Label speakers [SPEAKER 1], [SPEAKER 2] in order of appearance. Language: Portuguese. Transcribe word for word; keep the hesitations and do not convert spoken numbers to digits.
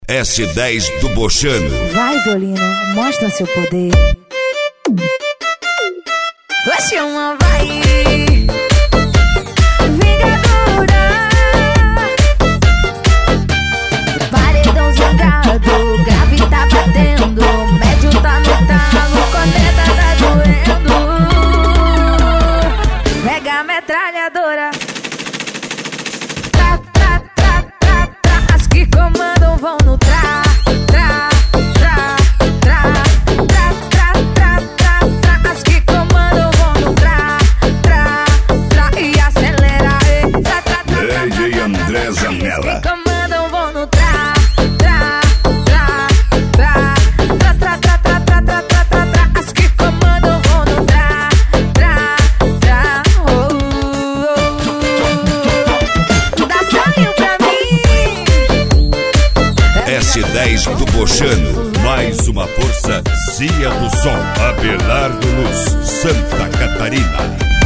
[SPEAKER 1] S dez do Bochano.
[SPEAKER 2] Vai, violino, mostra seu poder.
[SPEAKER 3] Vai chamar, vai. Vingadora. Paredão jogado, grave tá batendo, médio tá no talo, corneta tá doendo. Pega a metralhadora. Tra, tra, tra, tra, tra. As que comandam vão no tra, tra, tra, tra, tra, tra, tra, tra, tra. As que comandam vão no tra, tra, tra. E acelera, e tra, tra, tra, tra.
[SPEAKER 1] D J André Zanella.
[SPEAKER 3] As que comandam vão no tra, tra, tra, tra, tra, tra, tra, tra, tra, tra, tra, tra. As que comandam vão no tra, tra, tra. Oh, oh, oh. Dá sonho pra mim.
[SPEAKER 1] S dez do Bochano. Mais uma força, Cia do Som. Abelardo Luz, Santa Catarina.